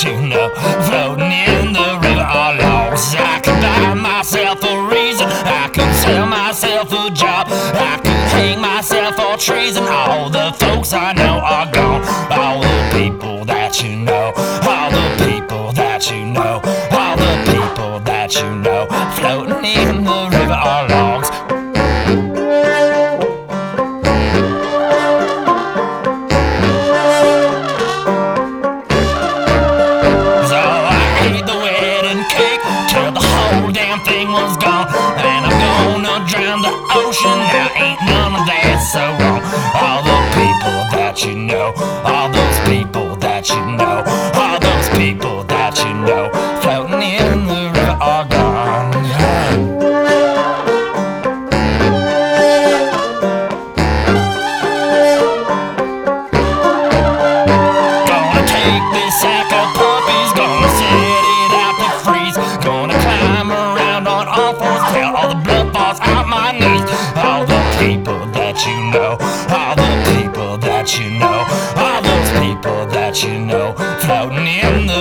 that you know, floating in the river are lost. I could buy myself a reason, I could sell myself a job, I could hang myself for treason. All the folks I know are gone, all the people that you know, all the people that you know, all the people that you know, floating in the river are lost. Was gone, and I'm gonna drown the ocean. Now ain't none of that so wrong. All the people that you know, all those people that you know, all those people that you know, floating in the river are gone. Gonna take this sack of puppies, gonna set it out to freeze, gonna climb around on all fours till all the blood falls out my knees. All the people that you know, all the people that you know, all those people that you know, floating in the